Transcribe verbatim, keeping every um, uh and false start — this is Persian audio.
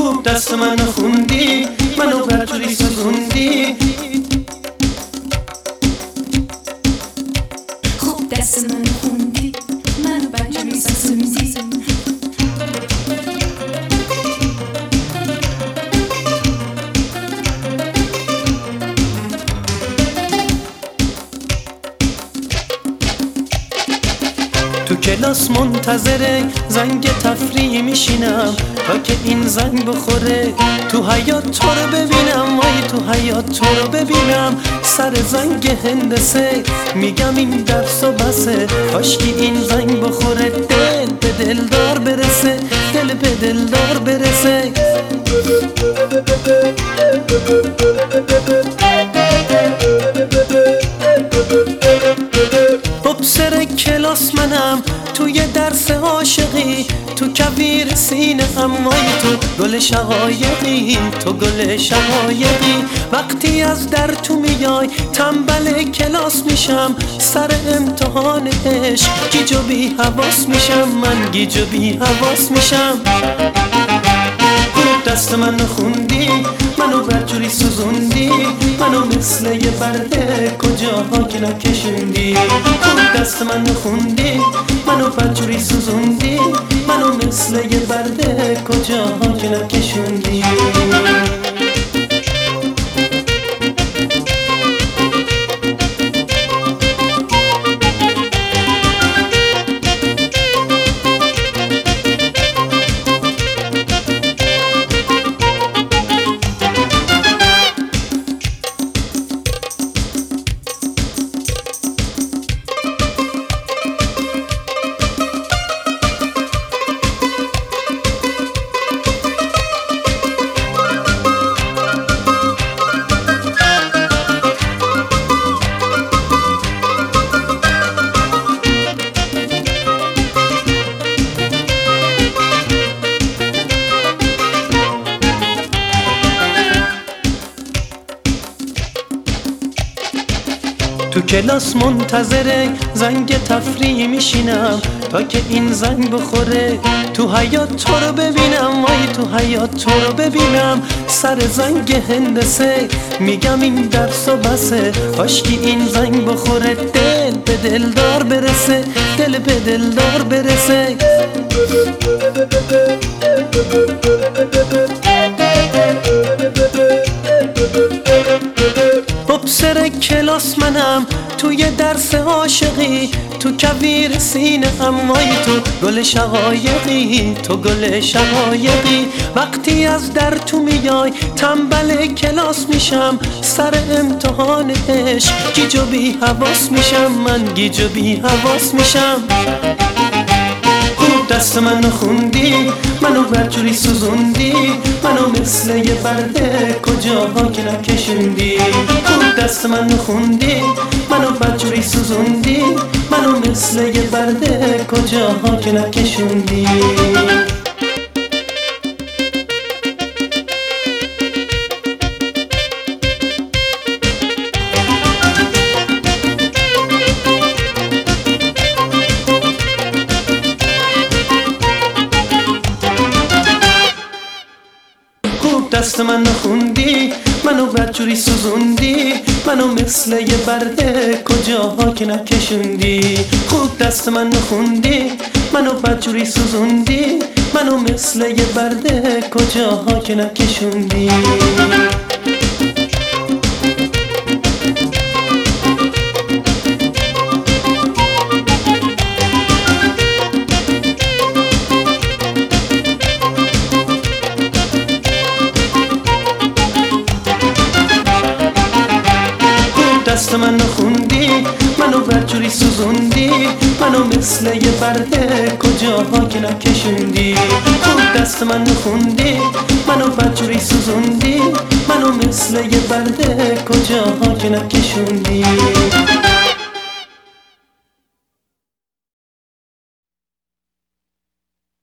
خوب دست منو خوندی، منو برجوری سوزوندی. خوب دست منو خوندی، منو برجوری سوزوندی. تو کلاس منتظر زنگ تفریح میشینم تا که این زنگ بخوره، تو حیاط تو رو ببینم، وای تو حیاط تو رو ببینم. سر زنگ هندسه میگم این درس و بسه، کاشکی این زنگ بخوره، دل به دلدار برسه، دل به دلدار برسه. مبصر کلاس منم توی درس عاشقی، تو کویر سینه ام، وای تو گل شقایقی، تو گل شقایقی. وقتی از در تو میای تنبل کلاس میشم، سر امتحان عشق گیج و بی حواس میشم، من گیج و بی حواس میشم. خوب دست منو خوندی، منو برجوری سوزوندی، منو مثل یه برده کجاها که نکشوندی. خوب دست منو خوندی، منو برجوری سوزوندی، منو مثل یه برده کجاها که نکشوندی. تو کلاس منتظر زنگ تفریح میشینم تا که این زنگ بخوره، تو حیاط تو رو ببینم، وای تو حیاط تو رو ببینم. سر زنگ هندسه میگم این درس و بسه، کاشکی این زنگ بخوره، دل به دلدار برسه، دل به دلدار برسه. مبصر کلاس منم توی درس عاشقی، تو کویر سینه ام، وای تو گل شقایقی، تو گل شقایقی. وقتی از در تو میای تنبل کلاس میشم، سر امتحان عشق گیج و بی حواس میشم، من گیج و بی حواس میشم. خوب دست منو خوندی، منو برجوری سوزوندی، منو مثل یه برده کجاها که نکشوندی. خوب دست منو خوندی، منو برجوری سوزوندی، منو مثل یه برده کجاها که نکشوندی. دست منو خوندی، منو بدجوری سوزوندی، منو مثل یه برده کجاها که نکشوندی. خوب دست منو خوندی، منو بدجوری سوزوندی، منو مثل یه برده کجاها که نکشوندی. دست منو خوندی، منو بدجوری سوزوندی، منو مثل یه برده کجاها که نکشوندی. خوب دست منو خوندی، منو بدجوری سوزوندی، منو مثل یه برده کجاها که نکشوندی.